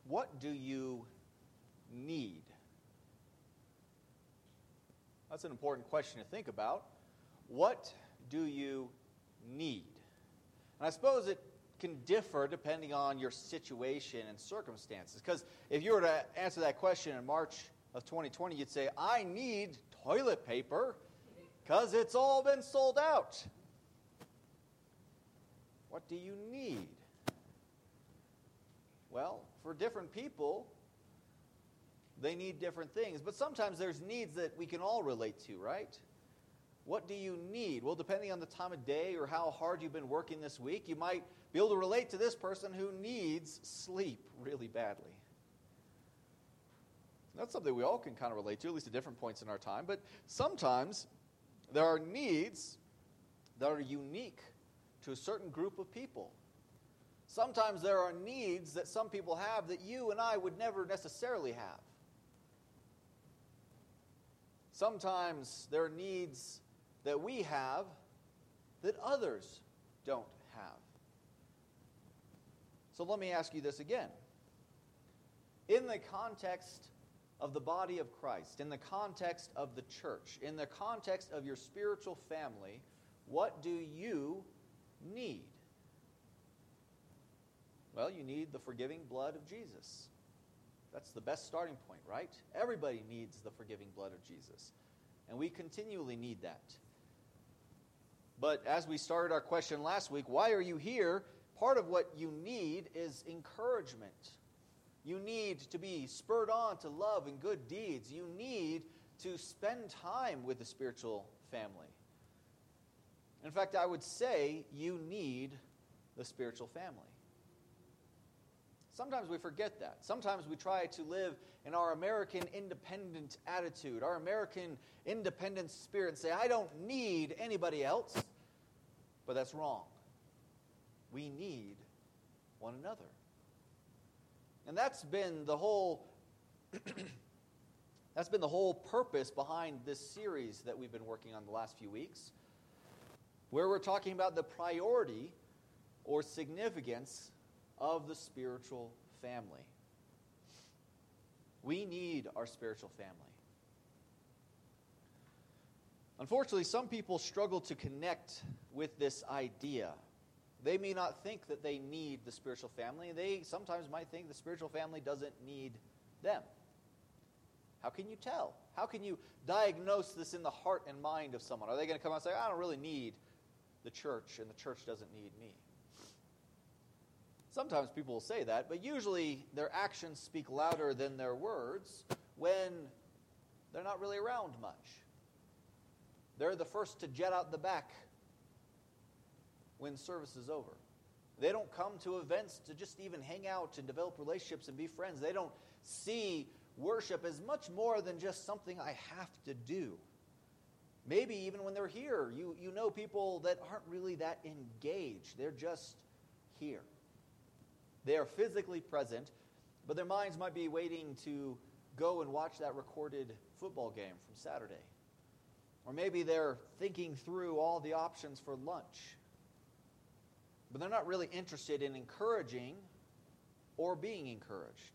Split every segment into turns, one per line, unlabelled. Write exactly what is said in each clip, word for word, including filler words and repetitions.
What do you need? That's an important question to think about. What do you need? And I suppose it can differ depending on your situation and circumstances. Because if you were to answer that question in March of twenty twenty, you'd say, I need toilet paper because it's all been sold out. What do you need? Well, for different people, they need different things. But sometimes there's needs that we can all relate to, right? What do you need? Well, depending on the time of day or how hard you've been working this week, you might be able to relate to this person who needs sleep really badly. That's something we all can kind of relate to, at least at different points in our time. But sometimes there are needs that are unique to a certain group of people. Sometimes there are needs that some people have that you and I would never necessarily have. Sometimes there are needs that we have that others don't have. So let me ask you this again. In the context of the body of Christ, in the context of the church, in the context of your spiritual family, what do you need? Well, you need the forgiving blood of Jesus. That's the best starting point, right? Everybody needs the forgiving blood of Jesus. And we continually need that. But as we started our question last week, why are you here? Part of what you need is encouragement. You need to be spurred on to love and good deeds. You need to spend time with the spiritual family. In fact, I would say you need the spiritual family. Sometimes we forget that. Sometimes we try to live in our American independent attitude, our American independent spirit, and say, I don't need anybody else. But that's wrong. We need one another. And that's been the whole that's been the whole purpose behind this series that we've been working on the last few weeks, where we're talking about the priority or significance of the spiritual family. We need our spiritual family. Unfortunately, some people struggle to connect with this idea. They may not think that they need the spiritual family. They sometimes might think the spiritual family doesn't need them. How can you tell? How can you diagnose this in the heart and mind of someone? Are they going to come out and say, I don't really need the church, and the church doesn't need me? Sometimes people will say that, but usually their actions speak louder than their words when they're not really around much. They're the first to jet out the back when service is over. They don't come to events to just even hang out and develop relationships and be friends. They don't see worship as much more than just something I have to do. Maybe even when they're here, you, you know people that aren't really that engaged. They're just here. They are physically present, but their minds might be waiting to go and watch that recorded football game from Saturday. Or maybe they're thinking through all the options for lunch. But they're not really interested in encouraging or being encouraged.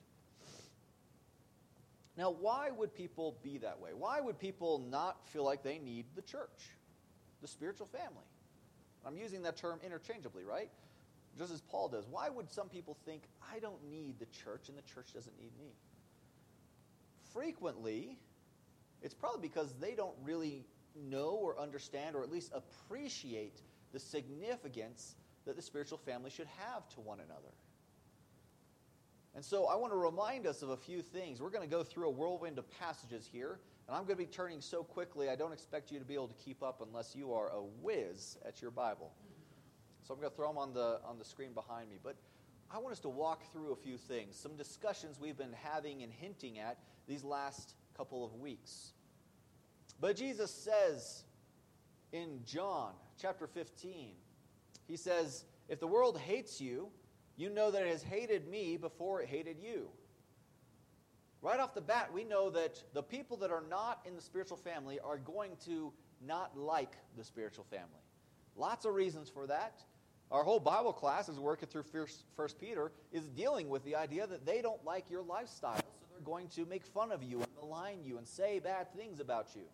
Now, why would people be that way? Why would people not feel like they need the church, the spiritual family? I'm using that term interchangeably, right? Just as Paul does. Why would some people think, I don't need the church and the church doesn't need me? Frequently, it's probably because they don't really know or understand or at least appreciate the significance that the spiritual family should have to one another. And so I want to remind us of a few things. We're going to go through a whirlwind of passages here, and I'm going to be turning so quickly I don't expect you to be able to keep up unless you are a whiz at your Bible. So I'm going to throw them on the on the screen behind me. But I want us to walk through a few things, some discussions we've been having and hinting at these last couple of weeks. But Jesus says in John chapter fifteen, he says, if the world hates you, you know that it has hated me before it hated you. Right off the bat, we know that the people that are not in the spiritual family are going to not like the spiritual family. Lots of reasons for that. Our whole Bible class, as we're working through First Peter, is dealing with the idea that they don't like your lifestyle, so they're going to make fun of you and malign you and say bad things about you.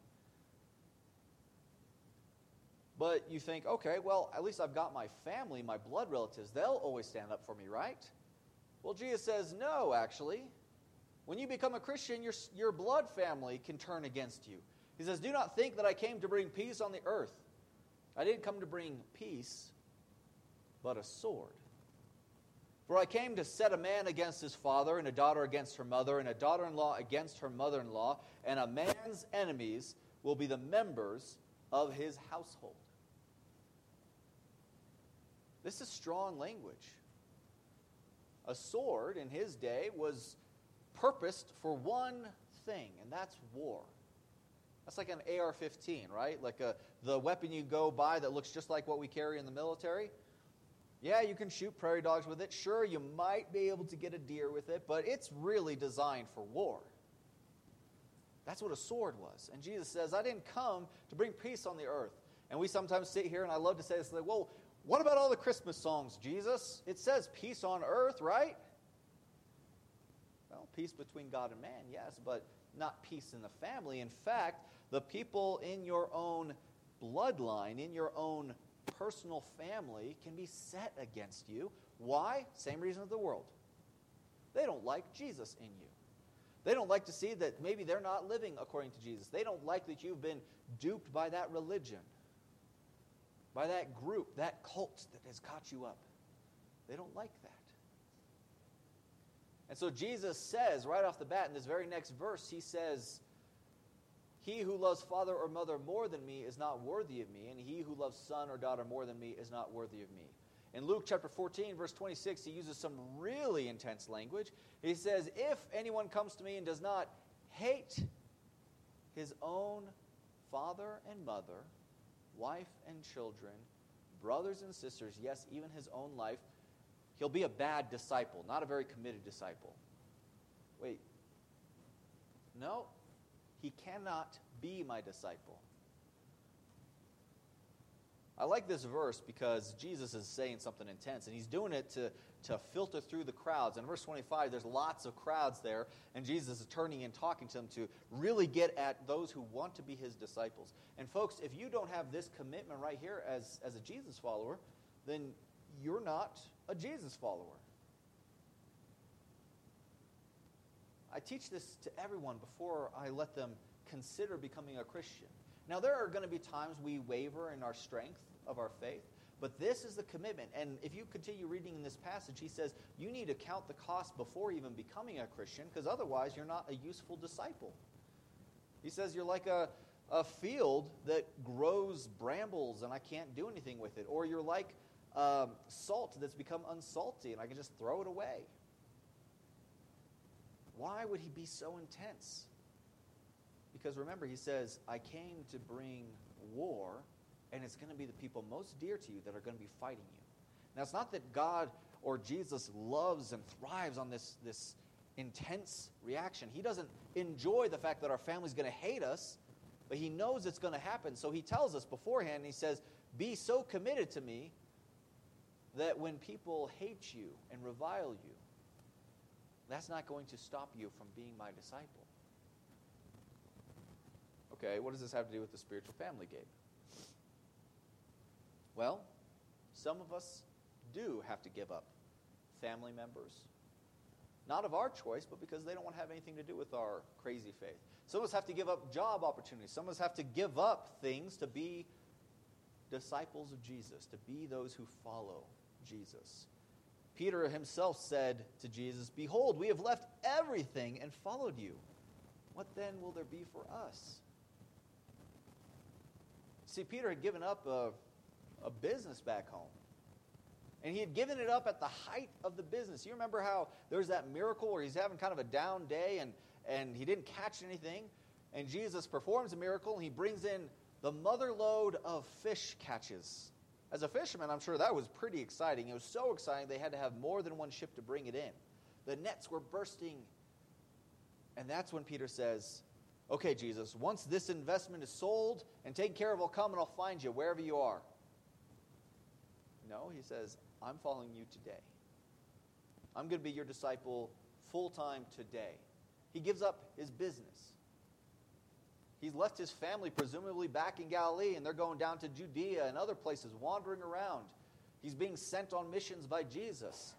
But you think, okay, well, at least I've got my family, my blood relatives. They'll always stand up for me, right? Well, Jesus says, no, actually. When you become a Christian, your, your blood family can turn against you. He says, do not think that I came to bring peace on the earth. I didn't come to bring peace, but a sword. For I came to set a man against his father, and a daughter against her mother, and a daughter-in-law against her mother-in-law, and a man's enemies will be the members of his household. This is strong language. A sword in his day was purposed for one thing, and that's war. That's like an A R fifteen, right? Like a, the weapon you go buy that looks just like what we carry in the military. Yeah, you can shoot prairie dogs with it. Sure, you might be able to get a deer with it, but it's really designed for war. That's what a sword was. And Jesus says, I didn't come to bring peace on the earth. And we sometimes sit here, and I love to say this, like, well, what about all the Christmas songs, Jesus? It says peace on earth, right? Well, peace between God and man, yes, but not peace in the family. In fact, the people in your own bloodline, in your own personal family, can be set against you. Why? Same reason of the world. They don't like Jesus in you. They don't like to see that maybe they're not living according to Jesus. They don't like that you've been duped by that religion, by that group, that cult that has caught you up. They don't like that. And so Jesus says right off the bat in this very next verse, he says, he who loves father or mother more than me is not worthy of me, and he who loves son or daughter more than me is not worthy of me. In Luke chapter fourteen, verse twenty-six, he uses some really intense language. He says, if anyone comes to me and does not hate his own father and mother, wife and children, brothers and sisters, yes, even his own life, he'll be a bad disciple, not a very committed disciple. Wait. No, he cannot be my disciple. I like this verse because Jesus is saying something intense, and he's doing it to, to filter through the crowds. In verse twenty-five, there's lots of crowds there, and Jesus is turning and talking to them to really get at those who want to be his disciples. And folks, if you don't have this commitment right here as, as a Jesus follower, then you're not a Jesus follower. I teach this to everyone before I let them consider becoming a Christian. Now, there are going to be times we waver in our strength of our faith, but this is the commitment. And if you continue reading in this passage, he says you need to count the cost before even becoming a Christian, because otherwise you're not a useful disciple. He says you're like a, a field that grows brambles and I can't do anything with it. Or you're like um, salt that's become unsalty and I can just throw it away. Why would he be so intense? Because remember, he says, I came to bring war, and it's going to be the people most dear to you that are going to be fighting you. Now, it's not that God or Jesus loves and thrives on this, this intense reaction. He doesn't enjoy the fact that our family's going to hate us, but he knows it's going to happen. So he tells us beforehand, and he says, be so committed to me that when people hate you and revile you, that's not going to stop you from being my disciple. Okay, what does this have to do with the spiritual family, Gabe? Well, some of us do have to give up family members. Not of our choice, but because they don't want to have anything to do with our crazy faith. Some of us have to give up job opportunities. Some of us have to give up things to be disciples of Jesus, to be those who follow Jesus. Peter himself said to Jesus, behold, we have left everything and followed you. What then will there be for us? See, Peter had given up a, a business back home. And he had given it up at the height of the business. You remember how there was that miracle where he's having kind of a down day and, and he didn't catch anything? And Jesus performs a miracle and he brings in the mother load of fish catches. As a fisherman, I'm sure that was pretty exciting. It was so exciting they had to have more than one ship to bring it in. The nets were bursting. And that's when Peter says, okay, Jesus, once this investment is sold and taken care of, I'll come and I'll find you wherever you are. No, he says, I'm following you today. I'm going to be your disciple full-time today. He gives up his business. He's left his family presumably back in Galilee, and they're going down to Judea and other places, wandering around. He's being sent on missions by Jesus.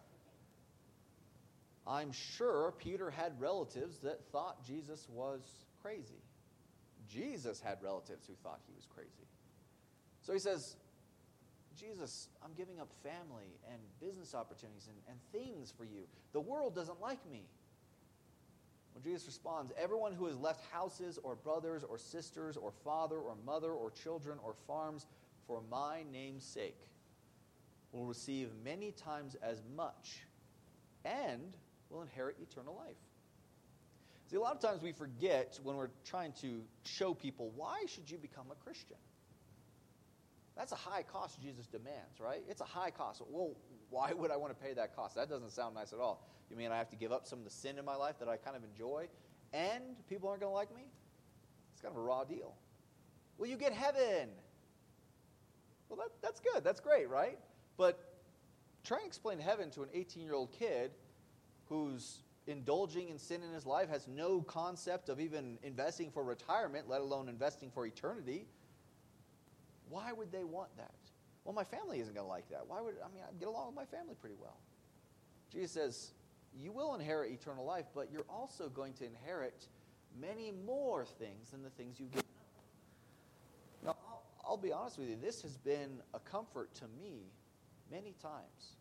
I'm sure Peter had relatives that thought Jesus was crazy. Jesus had relatives who thought he was crazy. So he says, Jesus, I'm giving up family and business opportunities and, and things for you. The world doesn't like me. When Jesus responds, everyone who has left houses or brothers or sisters or father or mother or children or farms for my name's sake will receive many times as much and will inherit eternal life. See, a lot of times we forget when we're trying to show people, why should you become a Christian? That's a high cost Jesus demands, right? It's a high cost. Well, why would I want to pay that cost? That doesn't sound nice at all. You mean I have to give up some of the sin in my life that I kind of enjoy, and people aren't going to like me? It's kind of a raw deal. Well, you get heaven. Well, that, that's good. That's great, right? But try and explain heaven to an eighteen-year-old kid who's indulging in sin in his life, has no concept of even investing for retirement, let alone investing for eternity. Why would they want that? Well, my family isn't going to like that. Why would, I mean, I get along with my family pretty well. Jesus says, you will inherit eternal life, but you're also going to inherit many more things than the things you've given up. Now, I'll, I'll be honest with you, this has been a comfort to me many times.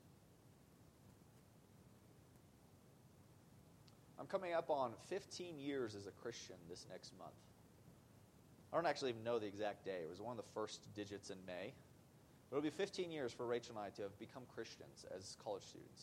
I'm coming up on fifteen years as a Christian this next month. I don't actually even know the exact day. It was one of the first digits in May. But it'll be fifteen years for Rachel and I to have become Christians as college students.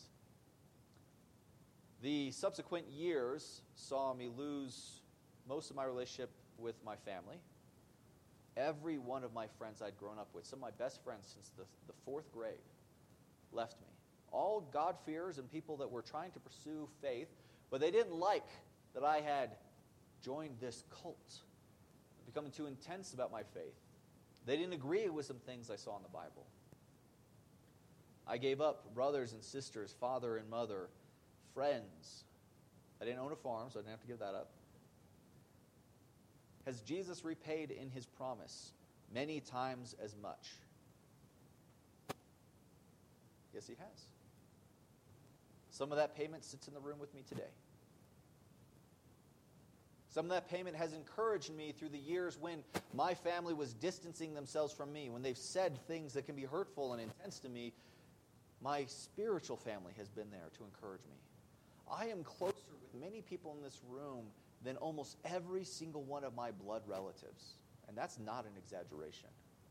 The subsequent years saw me lose most of my relationship with my family. Every one of my friends I'd grown up with, some of my best friends since the, the fourth grade, left me. All God-fearers and people that were trying to pursue faith, but they didn't like that I had joined this cult, becoming too intense about my faith. They didn't agree with some things I saw in the Bible. I gave up brothers and sisters, father and mother, friends. I didn't own a farm, so I didn't have to give that up. Has Jesus repaid in his promise many times as much? Yes, he has. Some of that payment sits in the room with me today. Some of that payment has encouraged me through the years when my family was distancing themselves from me, when they've said things that can be hurtful and intense to me. My spiritual family has been there to encourage me. I am closer with many people in this room than almost every single one of my blood relatives. And that's not an exaggeration.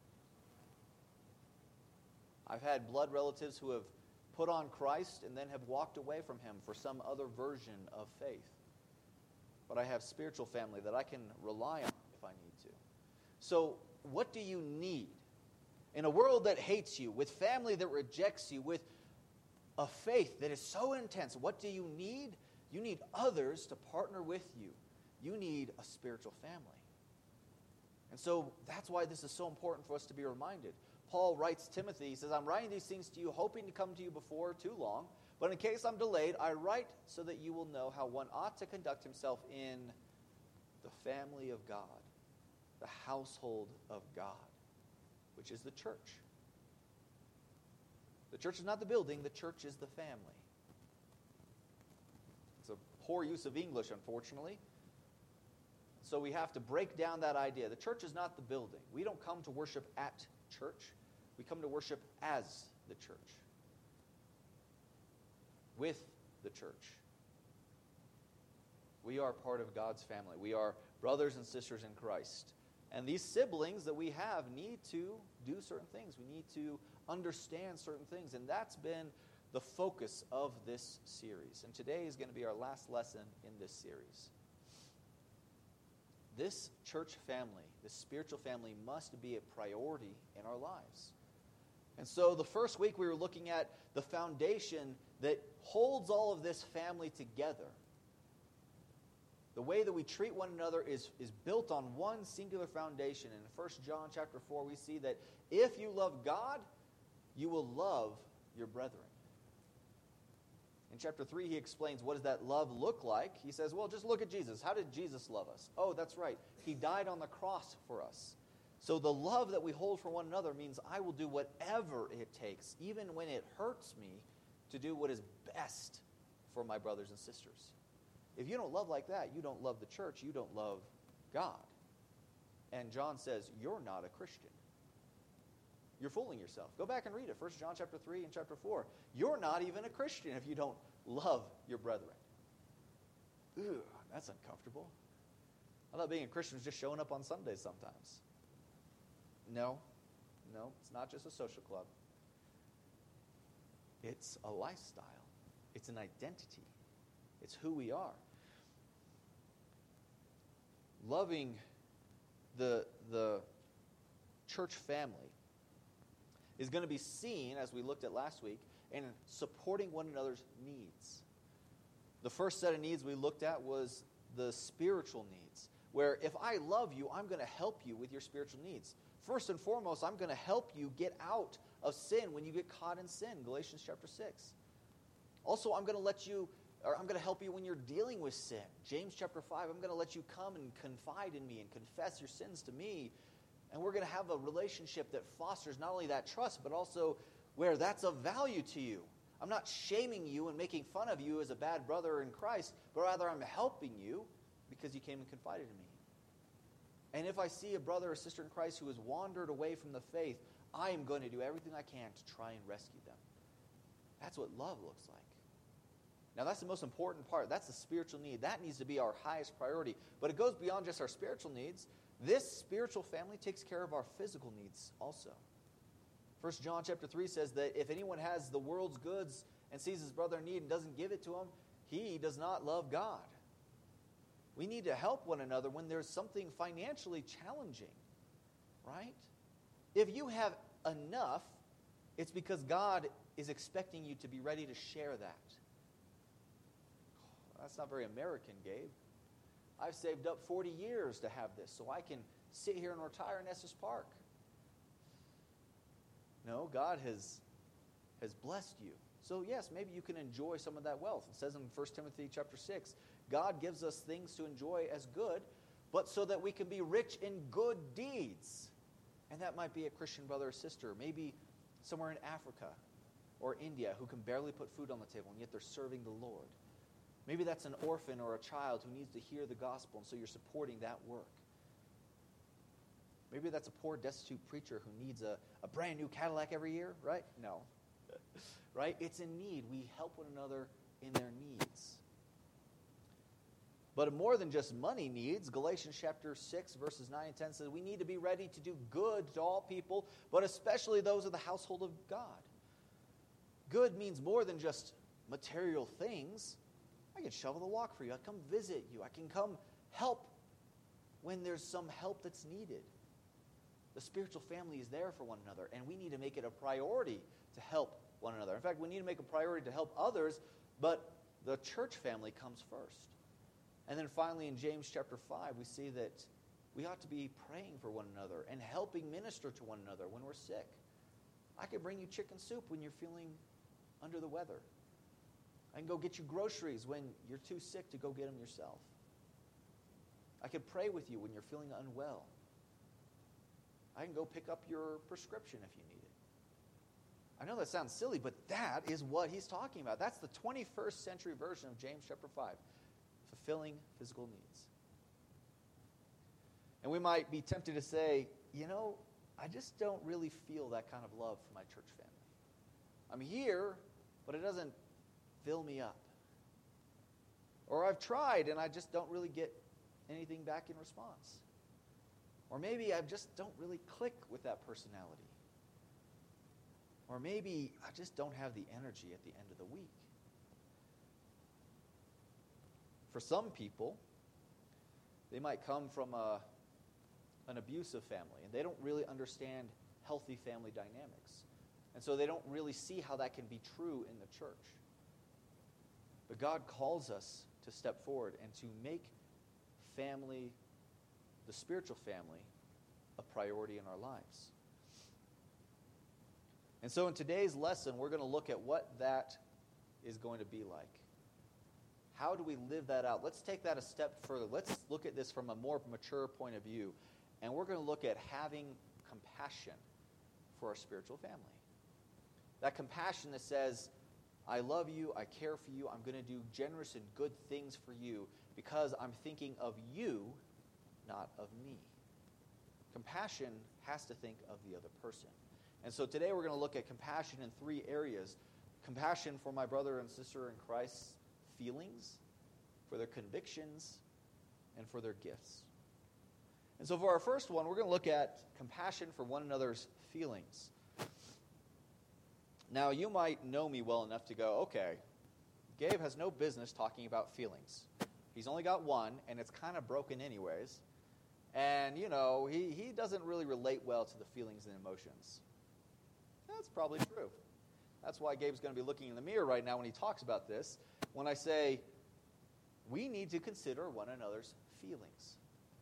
I've had blood relatives who have put on Christ and then have walked away from him for some other version of faith. But I have spiritual family that I can rely on if I need to. So what do you need? In a world that hates you, with family that rejects you, with a faith that is so intense, what do you need? You need others to partner with you. You need a spiritual family. And so that's why this is so important for us to be reminded. Paul writes Timothy, he says, I'm writing these things to you, hoping to come to you before too long. But in case I'm delayed, I write so that you will know how one ought to conduct himself in the family of God, the household of God, which is the church. The church is not the building, the church is the family. It's a poor use of English, unfortunately. So we have to break down that idea. The church is not the building. We don't come to worship at church. We come to worship as the church. With the church. We are part of God's family. We are brothers and sisters in Christ. And these siblings that we have need to do certain things. We need to understand certain things. And that's been the focus of this series. And today is going to be our last lesson in this series. This church family, this spiritual family, must be a priority in our lives. And so the first week we were looking at the foundation that holds all of this family together. The way that we treat one another is, is built on one singular foundation. In First John chapter four, we see that if you love God, you will love your brethren. In chapter three, he explains what does that love look like. He says, well, just look at Jesus. How did Jesus love us? Oh, that's right. He died on the cross for us. So the love that we hold for one another means I will do whatever it takes, even when it hurts me, to do what is best for my brothers and sisters. If you don't love like that, you don't love the church, you don't love God. And John says, you're not a Christian. You're fooling yourself. Go back and read it. First John chapter three and chapter four. You're not even a Christian if you don't love your brethren. Ooh, that's uncomfortable. I thought being a Christian was just showing up on Sundays sometimes. No, no, it's not just a social club. It's a lifestyle. It's an identity. It's who we are. Loving the, the church family is going to be seen, as we looked at last week, in supporting one another's needs. The first set of needs we looked at was the spiritual needs, where if I love you, I'm going to help you with your spiritual needs. First and foremost, I'm going to help you get out of sin when you get caught in sin, Galatians chapter six. Also, I'm going to let you, or I'm going to help you when you're dealing with sin, James chapter five. I'm going to let you come and confide in me and confess your sins to me. And we're going to have a relationship that fosters not only that trust, but also where that's of value to you. I'm not shaming you and making fun of you as a bad brother in Christ, but rather I'm helping you because you came and confided in me. And if I see a brother or sister in Christ who has wandered away from the faith, I am going to do everything I can to try and rescue them. That's what love looks like. Now, that's the most important part. That's the spiritual need. That needs to be our highest priority. But it goes beyond just our spiritual needs. This spiritual family takes care of our physical needs also. First John chapter three says that if anyone has the world's goods and sees his brother in need and doesn't give it to him, he does not love God. We need to help one another when there's something financially challenging, right? If you have enough, it's because God is expecting you to be ready to share that. That's not very American, Gabe. I've saved up forty years to have this, so I can sit here and retire in Estes Park. No, God has, has blessed you. So yes, maybe you can enjoy some of that wealth. It says in First Timothy chapter six, God gives us things to enjoy as good, but so that we can be rich in good deeds. And that might be a Christian brother or sister, maybe somewhere in Africa or India who can barely put food on the table, and yet they're serving the Lord. Maybe that's an orphan or a child who needs to hear the gospel, and so you're supporting that work. Maybe that's a poor, destitute preacher who needs a, a brand new Cadillac every year, right? No. Right? It's in need. We help one another in their needs. But more than just money needs, Galatians chapter six, verses nine and ten says we need to be ready to do good to all people, but especially those of the household of God. Good means more than just material things. I can shovel the walk for you. I can come visit you. I can come help when there's some help that's needed. The spiritual family is there for one another, and we need to make it a priority to help one another. In fact, we need to make a priority to help others, but the church family comes first. And then finally in James chapter five, we see that we ought to be praying for one another and helping minister to one another when we're sick. I could bring you chicken soup when you're feeling under the weather. I can go get you groceries when you're too sick to go get them yourself. I can pray with you when you're feeling unwell. I can go pick up your prescription if you need it. I know that sounds silly, but that is what he's talking about. That's the twenty-first century version of James chapter five, fulfilling physical needs. And we might be tempted to say, you know, I just don't really feel that kind of love for my church family. I'm here, but it doesn't fill me up. Or I've tried and I just don't really get anything back in response. Or maybe I just don't really click with that personality. Or maybe I just don't have the energy at the end of the week. For some people, they might come from a, an abusive family, and they don't really understand healthy family dynamics. And so they don't really see how that can be true in the church. But God calls us to step forward and to make family, the spiritual family, a priority in our lives. And so in today's lesson, we're going to look at what that is going to be like. How do we live that out? Let's take that a step further. Let's look at this from a more mature point of view. And we're going to look at having compassion for our spiritual family. That compassion that says, I love you, I care for you, I'm going to do generous and good things for you because I'm thinking of you, not of me. Compassion has to think of the other person. And so today we're going to look at compassion in three areas. Compassion for my brother and sister in Christ's feelings, for their convictions, and for their gifts. And so for our first one, we're going to look at compassion for one another's feelings. Now, you might know me well enough to go, okay, Gabe has no business talking about feelings. He's only got one, and it's kind of broken anyways. And, you know, he, he doesn't really relate well to the feelings and emotions. That's probably true. That's why Gabe's going to be looking in the mirror right now when he talks about this, when I say we need to consider one another's feelings.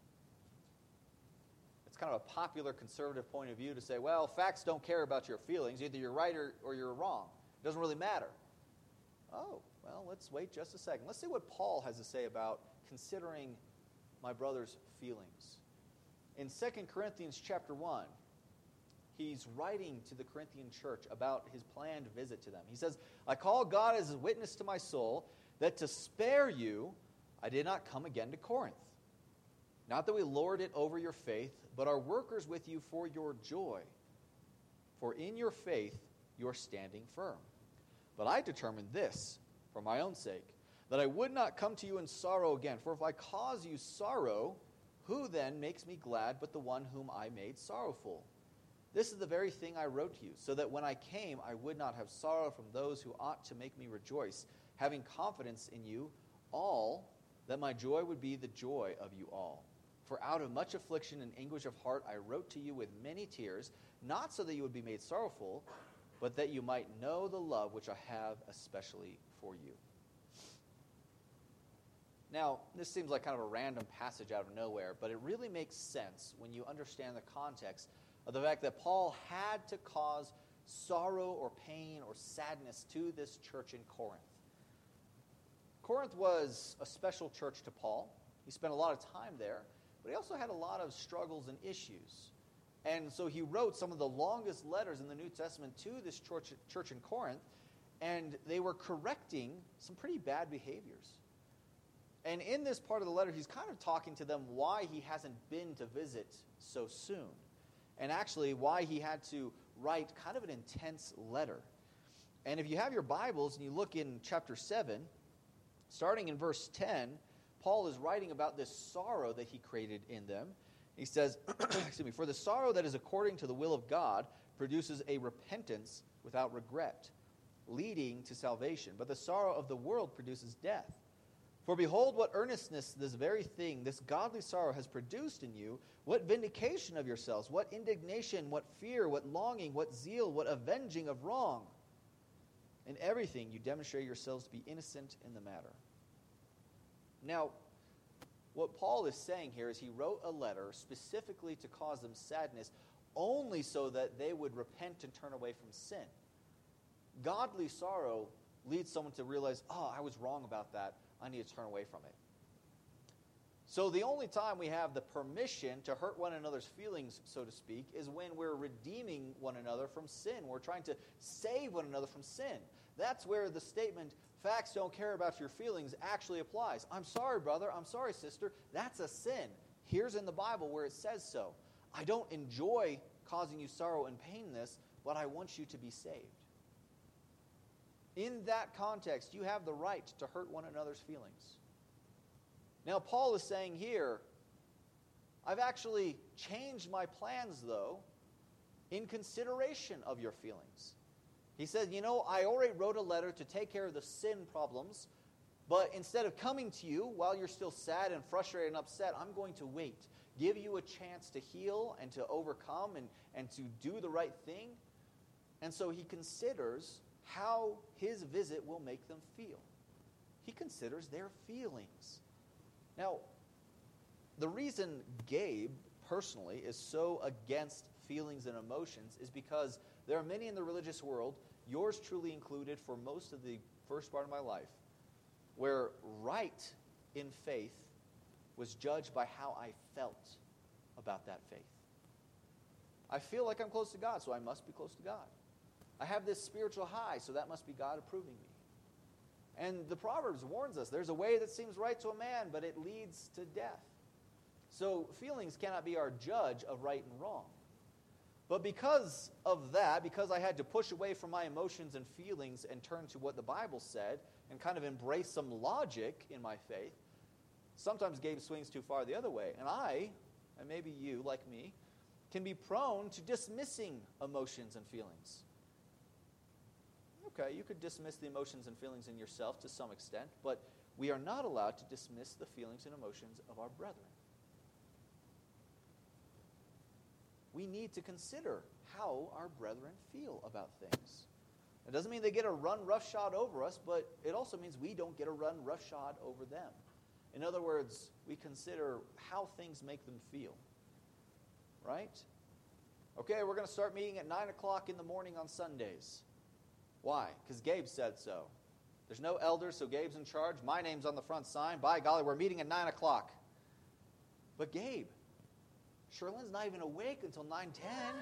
It's kind of a popular conservative point of view to say, well, facts don't care about your feelings. Either you're right or, or you're wrong. It doesn't really matter. Oh, well, let's wait just a second. Let's see what Paul has to say about considering my brother's feelings. In Second Corinthians chapter one, he's writing to the Corinthian church about his planned visit to them. He says, I call God as a witness to my soul that to spare you, I did not come again to Corinth. Not that we lord it over your faith, but are workers with you for your joy. For in your faith you are standing firm. But I determined this, for my own sake, that I would not come to you in sorrow again. For if I cause you sorrow, who then makes me glad but the one whom I made sorrowful? This is the very thing I wrote to you, so that when I came I would not have sorrow from those who ought to make me rejoice, having confidence in you all, that my joy would be the joy of you all. For out of much affliction and anguish of heart I wrote to you with many tears, not so that you would be made sorrowful, but that you might know the love which I have especially for you. Now, this seems like kind of a random passage out of nowhere, but it really makes sense when you understand the context of the fact that Paul had to cause sorrow or pain or sadness to this church in Corinth. Corinth was a special church to Paul. He spent a lot of time there, but he also had a lot of struggles and issues. And so he wrote some of the longest letters in the New Testament to this church, church in Corinth, and they were correcting some pretty bad behaviors. And in this part of the letter, he's kind of talking to them why he hasn't been to visit so soon. And actually, why he had to write kind of an intense letter. And if you have your Bibles and you look in chapter seven, starting in verse ten, Paul is writing about this sorrow that he created in them. He says, excuse me, for the sorrow that is according to the will of God produces a repentance without regret, leading to salvation. But the sorrow of the world produces death. For behold, what earnestness this very thing, this godly sorrow has produced in you, what vindication of yourselves, what indignation, what fear, what longing, what zeal, what avenging of wrong. In everything you demonstrate yourselves to be innocent in the matter. Now, what Paul is saying here is he wrote a letter specifically to cause them sadness only so that they would repent and turn away from sin. Godly sorrow leads someone to realize, oh, I was wrong about that. I need to turn away from it. So the only time we have the permission to hurt one another's feelings, so to speak, is when we're redeeming one another from sin. We're trying to save one another from sin. That's where the statement, facts don't care about your feelings, actually applies. I'm sorry, brother. I'm sorry, sister. That's a sin. Here's in the Bible where it says so. I don't enjoy causing you sorrow and pain in this, but I want you to be saved. In that context, you have the right to hurt one another's feelings. Now, Paul is saying here, I've actually changed my plans, though, in consideration of your feelings. He said, you know, I already wrote a letter to take care of the sin problems, but instead of coming to you while you're still sad and frustrated and upset, I'm going to wait, give you a chance to heal and to overcome and, and to do the right thing. And so he considers how his visit will make them feel. He considers their feelings. Now, the reason Gabe, personally, is so against feelings and emotions is because There are many in the religious world, yours truly included for most of the first part of my life, where right in faith was judged by how I felt about that faith. I feel like I'm close to God, so I must be close to God. I have this spiritual high, so that must be God approving me. And the Proverbs warns us, there's a way that seems right to a man, but it leads to death. So feelings cannot be our judge of right and wrong. But because of that, because I had to push away from my emotions and feelings and turn to what the Bible said and kind of embrace some logic in my faith, sometimes Gabe swings too far the other way. And I, and maybe you, like me, can be prone to dismissing emotions and feelings. Okay, you could dismiss the emotions and feelings in yourself to some extent, but we are not allowed to dismiss the feelings and emotions of our brethren. We need to consider how our brethren feel about things. It doesn't mean they get a run roughshod over us, but it also means we don't get a run roughshod over them. In other words, we consider how things make them feel. Right? Okay, we're going to start meeting at nine o'clock in the morning on Sundays. Why? Because Gabe said so. There's no elders, so Gabe's in charge. My name's on the front sign. By golly, we're meeting at nine o'clock. But Gabe, Sherlyn's not even awake until nine ten.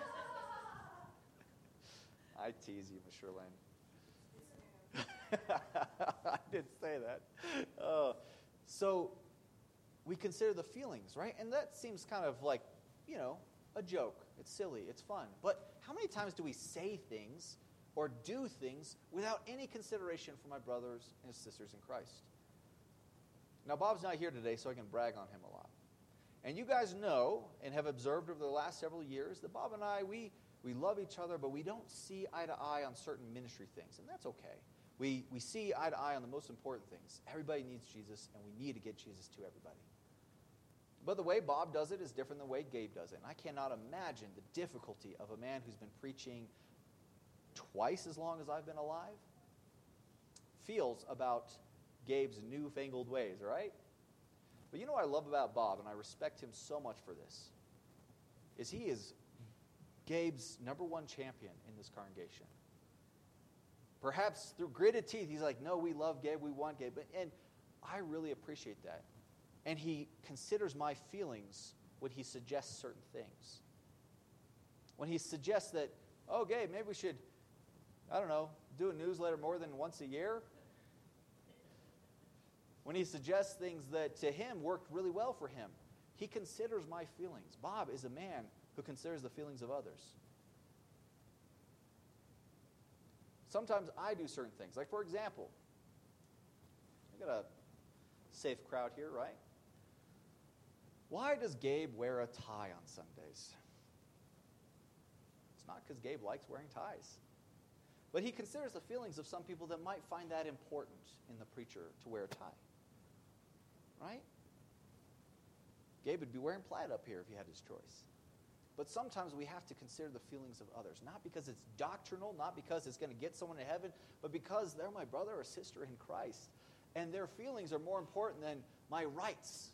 I tease you, Miss Sherlyn. I did say that. Uh, so we consider the feelings, right? And that seems kind of like, you know, a joke. It's silly. It's fun. But how many times do we say things or do things without any consideration for my brothers and sisters in Christ? Now, Bob's not here today, so I can brag on him a lot. And you guys know and have observed over the last several years that Bob and I, we, we love each other, but we don't see eye to eye on certain ministry things, and that's okay. We, we see eye to eye on the most important things. Everybody needs Jesus, and we need to get Jesus to everybody. But the way Bob does it is different than the way Gabe does it. And I cannot imagine the difficulty of a man who's been preaching twice as long as I've been alive feels about Gabe's newfangled ways, right? But you know what I love about Bob, and I respect him so much for this, is he is Gabe's number one champion in this congregation. Perhaps through gritted teeth, he's like, no, we love Gabe, we want Gabe. And I really appreciate that. And he considers my feelings when he suggests certain things. When he suggests that, oh, Gabe, maybe we should, I don't know, do a newsletter more than once a year. When he suggests things that to him worked really well for him, he considers my feelings. Bob is a man who considers the feelings of others. Sometimes I do certain things. Like, for example, I got a safe crowd here, right? Why does Gabe wear a tie on Sundays? It's not because Gabe likes wearing ties. But he considers the feelings of some people that might find that important in the preacher to wear a tie. Right? Gabe would be wearing plaid up here if he had his choice. But sometimes we have to consider the feelings of others, not because it's doctrinal, not because it's going to get someone to heaven, but because they're my brother or sister in Christ. And their feelings are more important than my rights.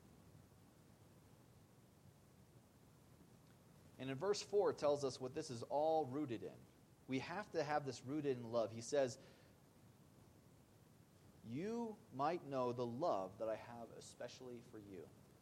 And in verse four, it tells us what this is all rooted in. We have to have this rooted in love. He says, you might know the love that I have especially for you.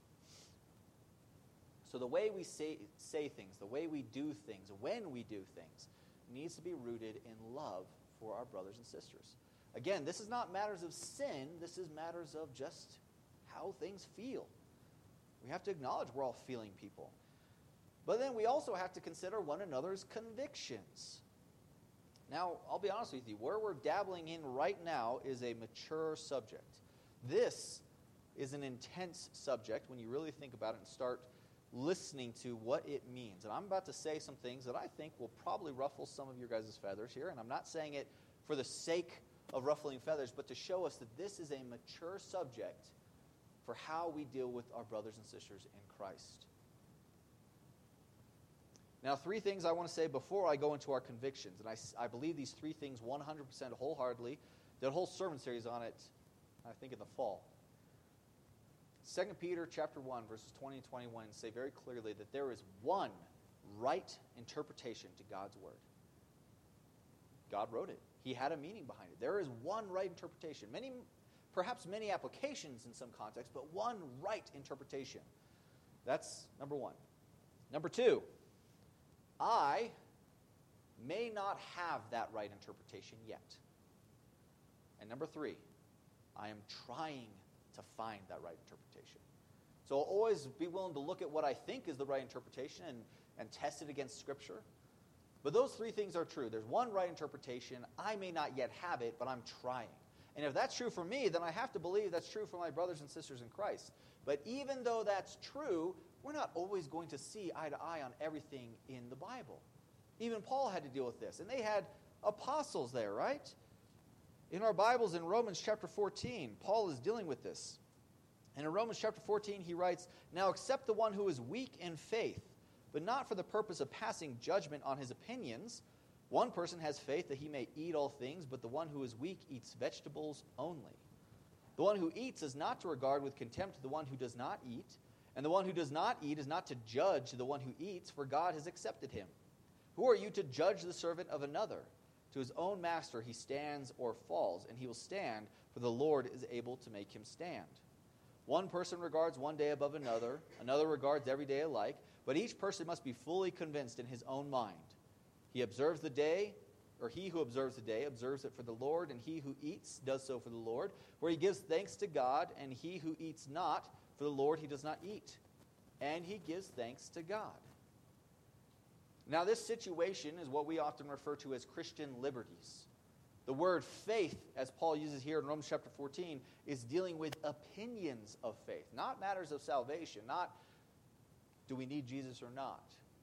So the way we say, say things, the way we do things, when we do things, needs to be rooted in love for our brothers and sisters. Again, this is not matters of sin. This is matters of just how things feel. We have to acknowledge we're all feeling people. But then we also have to consider one another's convictions. Now, I'll be honest with you. Where we're dabbling in right now is a mature subject. This is an intense subject when you really think about it and start listening to what it means. And I'm about to say some things that I think will probably ruffle some of your guys' feathers here. And I'm not saying it for the sake of ruffling feathers, but to show us that this is a mature subject for how we deal with our brothers and sisters in Christ. Now, three things I want to say before I go into our convictions. And I, I believe these three things one hundred percent wholeheartedly. Did a whole sermon series on it, I think, in the fall. Second Peter chapter one, verses twenty and twenty-one say very clearly that there is one right interpretation to God's word. God wrote it. He had a meaning behind it. There is one right interpretation. Many, perhaps many applications in some contexts, but one right interpretation. That's number one. Number two, I may not have that right interpretation yet. And number three, I am trying to find that right interpretation. So I'll always be willing to look at what I think is the right interpretation and, and test it against Scripture. But those three things are true. There's one right interpretation. I may not yet have it, but I'm trying. And if that's true for me, then I have to believe that's true for my brothers and sisters in Christ. But even though that's true, we're not always going to see eye to eye on everything in the Bible. Even Paul had to deal with this. And they had apostles there, right? In our Bibles, in Romans chapter fourteen, Paul is dealing with this. And in Romans chapter fourteen, he writes, "Now accept the one who is weak in faith, but not for the purpose of passing judgment on his opinions. One person has faith that he may eat all things, but the one who is weak eats vegetables only. The one who eats is not to regard with contempt the one who does not eat, and the one who does not eat is not to judge the one who eats, for God has accepted him. Who are you to judge the servant of another? To his own master he stands or falls, and he will stand, for the Lord is able to make him stand. One person regards one day above another, another regards every day alike, but each person must be fully convinced in his own mind. He observes the day, or he who observes the day observes it for the Lord, and he who eats does so for the Lord, for he gives thanks to God, and he who eats not for the Lord he does not eat, and he gives thanks to God." Now, this situation is what we often refer to as Christian liberties. The word faith, as Paul uses here in Romans chapter fourteen, is dealing with opinions of faith, not matters of salvation, not do we need Jesus or not?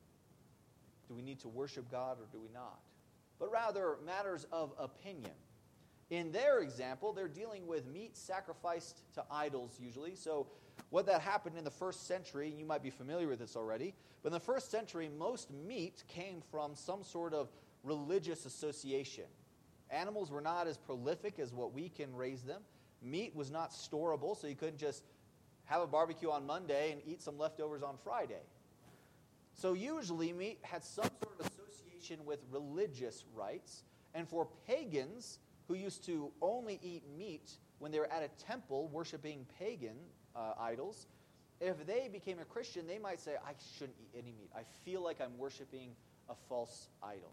Do we need to worship God or do we not? But rather matters of opinion. In their example, they're dealing with meat sacrificed to idols usually. So what that happened in the first century, and you might be familiar with this already, but in the first century, most meat came from some sort of religious association. Animals were not as prolific as what we can raise them. Meat was not storable, so you couldn't just have a barbecue on Monday and eat some leftovers on Friday. So usually meat had some sort of association with religious rites, and for pagans who used to only eat meat when they were at a temple worshiping pagan uh, idols, if they became a Christian, they might say, I shouldn't eat any meat. I feel like I'm worshiping a false idol.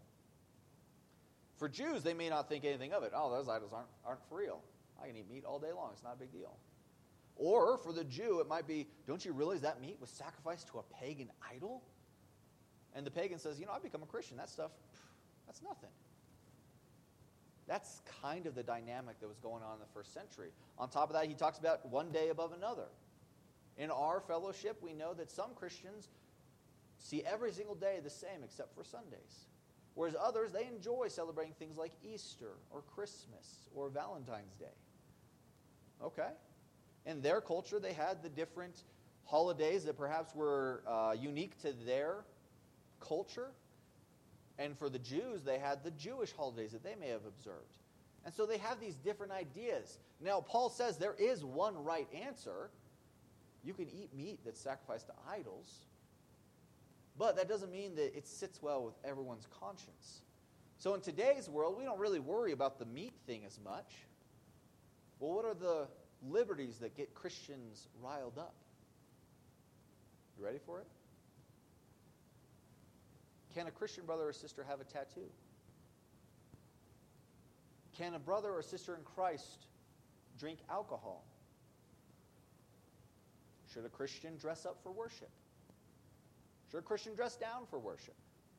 For Jews, they may not think anything of it. Oh, those idols aren't, aren't for real. I can eat meat all day long. It's not a big deal. Or for the Jew, it might be, don't you realize that meat was sacrificed to a pagan idol? And the pagan says, you know, I've become a Christian. That stuff, that's nothing. That's kind of the dynamic that was going on in the first century. On top of that, he talks about one day above another. In our fellowship, we know that some Christians see every single day the same except for Sundays. Whereas others, they enjoy celebrating things like Easter or Christmas or Valentine's Day. Okay? In their culture, they had the different holidays that perhaps were uh, unique to their culture. And for the Jews, they had the Jewish holidays that they may have observed. And so they have these different ideas. Now, Paul says there is one right answer. You can eat meat that's sacrificed to idols. But that doesn't mean that it sits well with everyone's conscience. So in today's world, we don't really worry about the meat thing as much. Well, what are the liberties that get Christians riled up? You ready for it? Can a Christian brother or sister have a tattoo? Can a brother or sister in Christ drink alcohol? Should a Christian dress up for worship? Should a Christian dress down for worship?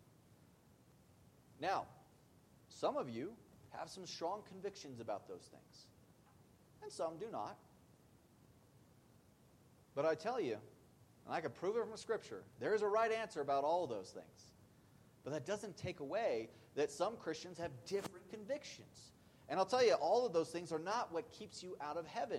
Now, some of you have some strong convictions about those things, and some do not. But I tell you, and I can prove it from Scripture, there is a right answer about all those things. But that doesn't take away that some Christians have different convictions. And I'll tell you, all of those things are not what keeps you out of heaven.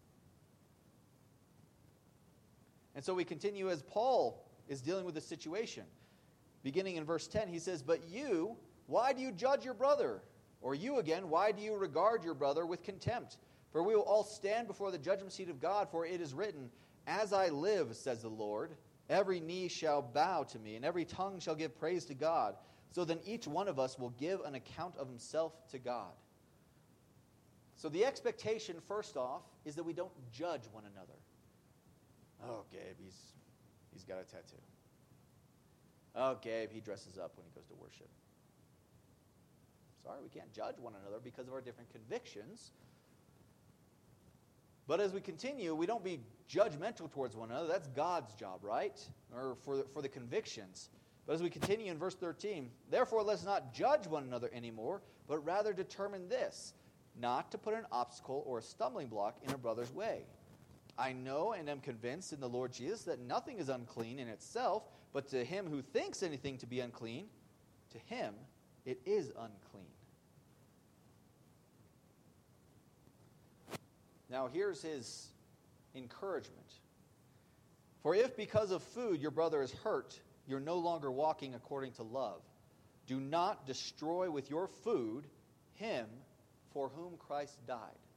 And so we continue as Paul is dealing with the situation. Beginning in verse ten, he says, "But you, why do you judge your brother? Or you again, why do you regard your brother with contempt? For we will all stand before the judgment seat of God, for it is written, 'As I live, says the Lord, every knee shall bow to me, and every tongue shall give praise to God.' So then each one of us will give an account of himself to God. So the expectation, first off, is that we don't judge one another. Oh, Gabe, he's, he's got a tattoo. Oh, Gabe, he dresses up when he goes to worship. Sorry, we can't judge one another because of our different convictions. But as we continue, we don't be judgmental towards one another. That's God's job, right? Or for the, for the convictions. But as we continue in verse thirteen, therefore let's not judge one another anymore, but rather determine this, not to put an obstacle or a stumbling block in a brother's way. I know and am convinced in the Lord Jesus that nothing is unclean in itself, but to him who thinks anything to be unclean, to him it is unclean. Now here's his encouragement. For if because of food your brother is hurt, you're no longer walking according to love. Do not destroy with your food him for whom Christ died.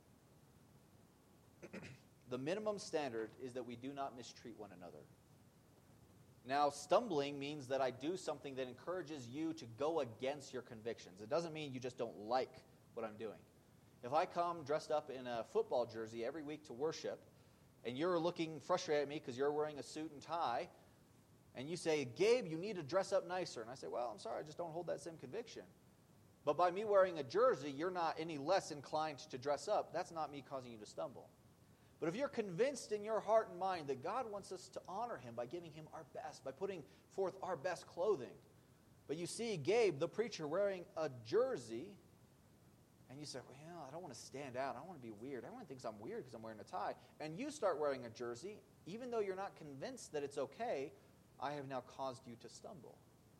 The minimum standard is that we do not mistreat one another. Now, stumbling means that I do something that encourages you to go against your convictions. It doesn't mean you just don't like what I'm doing. If I come dressed up in a football jersey every week to worship, and you're looking frustrated at me because you're wearing a suit and tie, and you say, Gabe, you need to dress up nicer. And I say, well, I'm sorry, I just don't hold that same conviction. But by me wearing a jersey, you're not any less inclined to dress up. That's not me causing you to stumble. But if you're convinced in your heart and mind that God wants us to honor him by giving him our best, by putting forth our best clothing, but you see Gabe, the preacher, wearing a jersey, and you say, well, you know, I don't want to stand out. I don't want to be weird. Everyone thinks I'm weird because I'm wearing a tie. And you start wearing a jersey, even though you're not convinced that it's okay, I have now caused you to stumble.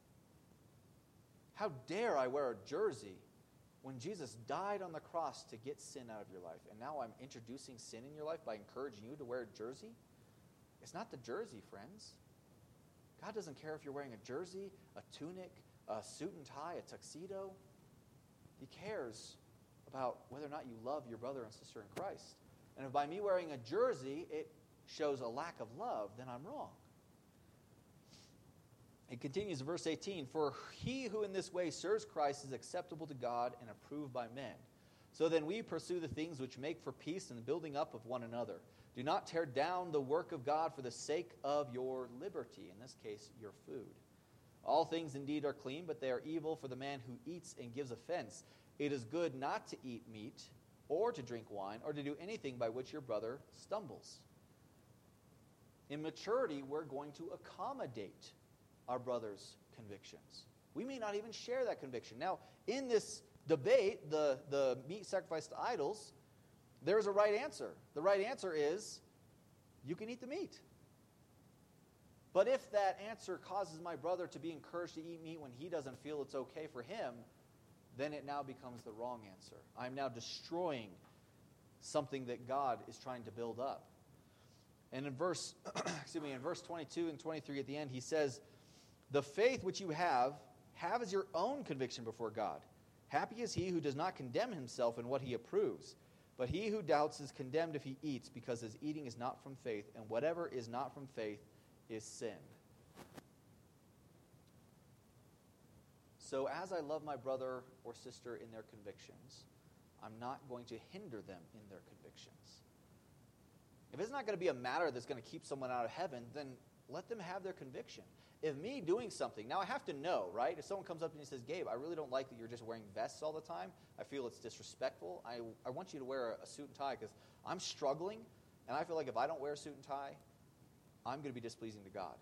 How dare I wear a jersey when Jesus died on the cross to get sin out of your life, and now I'm introducing sin in your life by encouraging you to wear a jersey? It's not the jersey, friends. God doesn't care if you're wearing a jersey, a tunic, a suit and tie, a tuxedo. He cares about whether or not you love your brother and sister in Christ. And if by me wearing a jersey it shows a lack of love, then I'm wrong. It continues in verse eighteen, for he who in this way serves Christ is acceptable to God and approved by men. So then we pursue the things which make for peace and the building up of one another. Do not tear down the work of God for the sake of your liberty, in this case, your food. All things indeed are clean, but they are evil for the man who eats and gives offense. It is good not to eat meat or to drink wine or to do anything by which your brother stumbles. In maturity, we're going to accommodate our brother's convictions. We may not even share that conviction. Now, in this debate, the, the meat sacrificed to idols, there's a right answer. The right answer is, you can eat the meat. But if that answer causes my brother to be encouraged to eat meat when he doesn't feel it's okay for him, then it now becomes the wrong answer. I'm now destroying something that God is trying to build up. And in verse, excuse me, in verse twenty-two and twenty-three at the end, he says, the faith which you have, have as your own conviction before God. Happy is he who does not condemn himself in what he approves. But he who doubts is condemned if he eats, because his eating is not from faith, and whatever is not from faith is sin. So as I love my brother or sister in their convictions, I'm not going to hinder them in their convictions. If it's not going to be a matter that's going to keep someone out of heaven, then let them have their conviction. If me doing something, now I have to know, right? If someone comes up to me and says, Gabe, I really don't like that you're just wearing vests all the time. I feel it's disrespectful. I, I want you to wear a, a suit and tie because I'm struggling, and I feel like if I don't wear a suit and tie, I'm going to be displeasing to God.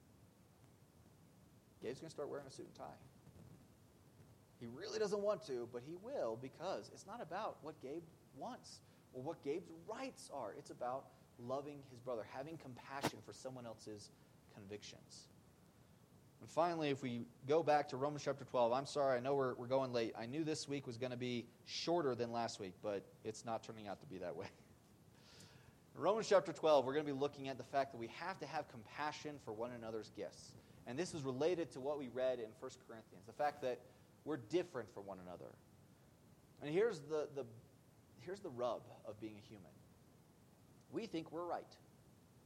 Gabe's going to start wearing a suit and tie. He really doesn't want to, but he will, because it's not about what Gabe wants or what Gabe's rights are. It's about loving his brother, having compassion for someone else's convictions. And finally, if we go back to Romans chapter twelve, I'm sorry, I know we're, we're going late. I knew this week was going to be shorter than last week, but it's not turning out to be that way. In Romans chapter twelve, we're going to be looking at the fact that we have to have compassion for one another's gifts. And this is related to what we read in First Corinthians, the fact that we're different from one another. And here's the, the, here's the rub of being a human. We think we're right.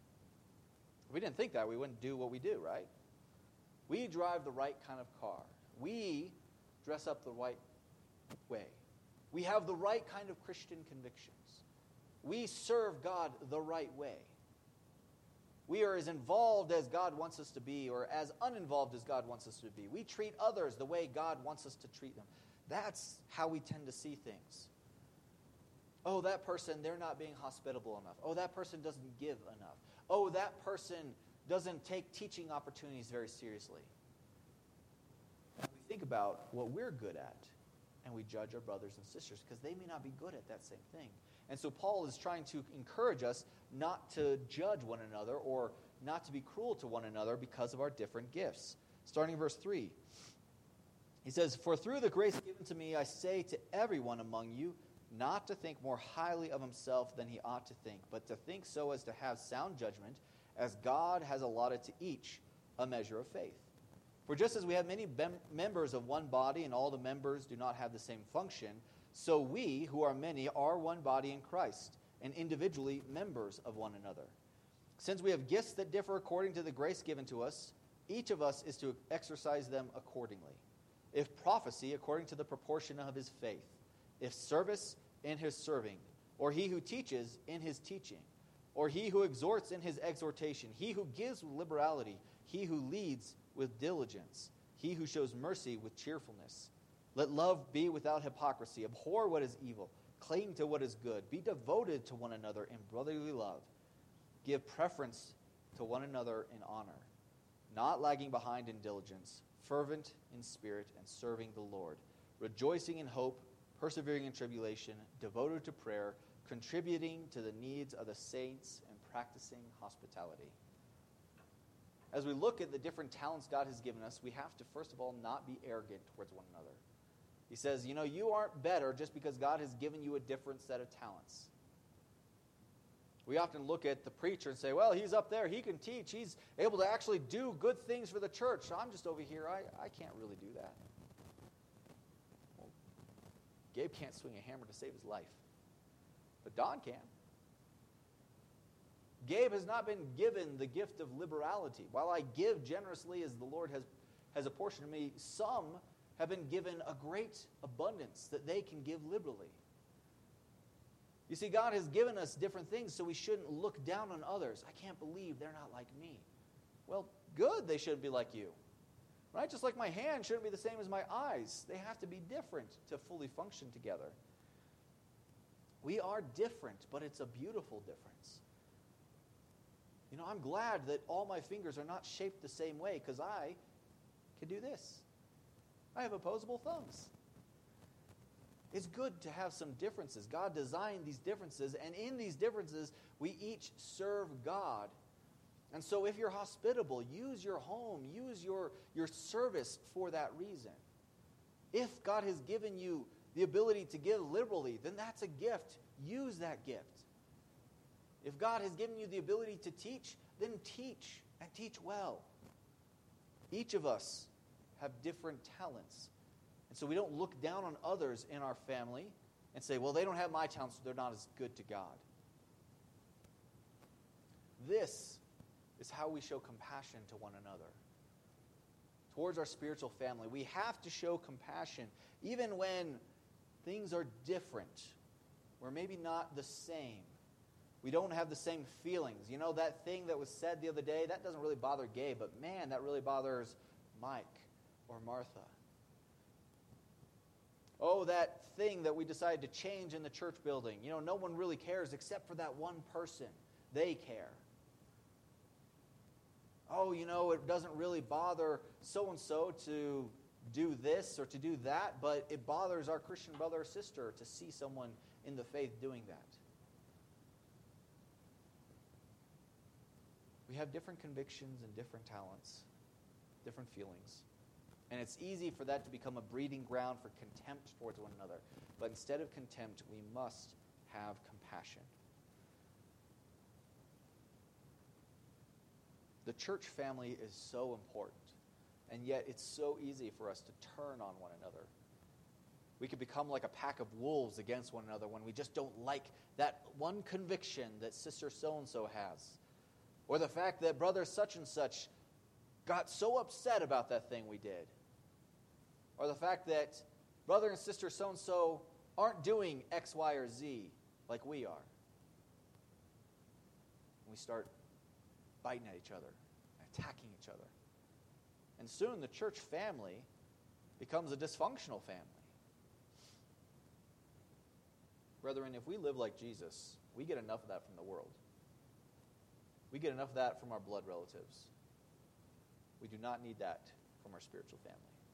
If we didn't think that, we wouldn't do what we do, right? We drive the right kind of car. We dress up the right way. We have the right kind of Christian convictions. We serve God the right way. We are as involved as God wants us to be, or as uninvolved as God wants us to be. We treat others the way God wants us to treat them. That's how we tend to see things. Oh, that person, they're not being hospitable enough. Oh, that person doesn't give enough. Oh, that person doesn't take teaching opportunities very seriously. And we think about what we're good at, and we judge our brothers and sisters because they may not be good at that same thing. And so Paul is trying to encourage us not to judge one another or not to be cruel to one another because of our different gifts. Starting in verse three, he says, "For through the grace given to me, I say to everyone among you, not to think more highly of himself than he ought to think, but to think so as to have sound judgment, as God has allotted to each a measure of faith. For just as we have many mem- members of one body, and all the members do not have the same function, so we, who are many, are one body in Christ, and individually members of one another. Since we have gifts that differ according to the grace given to us, each of us is to exercise them accordingly. If prophecy, according to the proportion of his faith. If service, in his serving. Or he who teaches, in his teaching. Or he who exhorts, in his exhortation. He who gives with liberality. He who leads with diligence. He who shows mercy with cheerfulness. Let love be without hypocrisy. Abhor what is evil. Cling to what is good. Be devoted to one another in brotherly love. Give preference to one another in honor. Not lagging behind in diligence. Fervent in spirit and serving the Lord. Rejoicing in hope. Persevering in tribulation. Devoted to prayer. Contributing to the needs of the saints and practicing hospitality." As we look at the different talents God has given us, we have to, first of all, not be arrogant towards one another. He says, you know, you aren't better just because God has given you a different set of talents. We often look at the preacher and say, well, he's up there, he can teach, he's able to actually do good things for the church. So I'm just over here, I, I can't really do that. Well, Gabe can't swing a hammer to save his life, but Don can. Gabe has not been given the gift of liberality. While I give generously as the Lord has, has apportioned me, some have been given a great abundance that they can give liberally. You see, God has given us different things, so we shouldn't look down on others. I can't believe they're not like me. Well, good, they shouldn't be like you. Right? Just like my hand shouldn't be the same as my eyes. They have to be different to fully function together. We are different, but it's a beautiful difference. You know, I'm glad that all my fingers are not shaped the same way because I can do this. I have opposable thumbs. It's good to have some differences. God designed these differences, and in these differences, we each serve God. And so if you're hospitable, use your home, use your, your service for that reason. If God has given you the ability to give liberally, then that's a gift. Use that gift. If God has given you the ability to teach, then teach, and teach well. Each of us have different talents. And so we don't look down on others in our family and say, well, they don't have my talents, so they're not as good to God. This is how we show compassion to one another. Towards our spiritual family, we have to show compassion even when things are different. We're maybe not the same. We don't have the same feelings. You know, that thing that was said the other day, that doesn't really bother Gabe, but man, that really bothers Mike or Martha. Oh, that thing that we decided to change in the church building. You know, no one really cares except for that one person. They care. Oh, you know, it doesn't really bother so-and-so to do this or to do that, but it bothers our Christian brother or sister to see someone in the faith doing that. We have different convictions and different talents, different feelings. And it's easy for that to become a breeding ground for contempt towards one another. But instead of contempt, we must have compassion. The church family is so important, and yet it's so easy for us to turn on one another. We could become like a pack of wolves against one another when we just don't like that one conviction that sister so-and-so has. Or the fact that brother such and such got so upset about that thing we did. or the fact that brother and sister so-and-so aren't doing X, Y, or Z like we are. We start biting at each other, attacking each other. And soon the church family becomes a dysfunctional family. Brethren, if we live like Jesus, we get enough of that from the world. We get enough of that from our blood relatives. We do not need that from our spiritual family.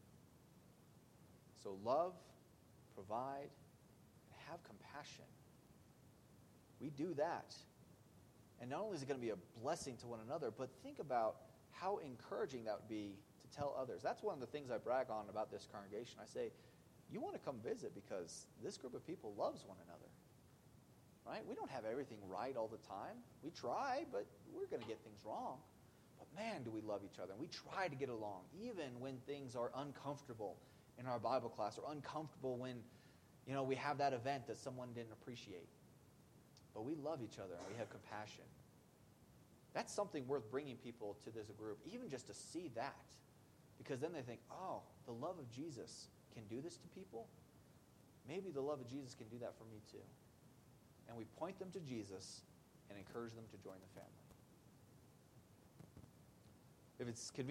So love, provide, and have compassion. We do that. And not only is it going to be a blessing to one another, but think about how encouraging that would be to tell others. That's one of the things I brag on about this congregation. I say, you want to come visit because this group of people loves one another. Right? We don't have everything right all the time. We try, but we're going to get things wrong. But man, do we love each other. And we try to get along, even when things are uncomfortable in our Bible class, or uncomfortable when, you know, we have that event that someone didn't appreciate. But we love each other and we have compassion. That's something worth bringing people to this group, even just to see that. Because then they think, oh, the love of Jesus can do this to people? Maybe the love of Jesus can do that for me too. And we point them to Jesus and encourage them to join the family. If it's convenient,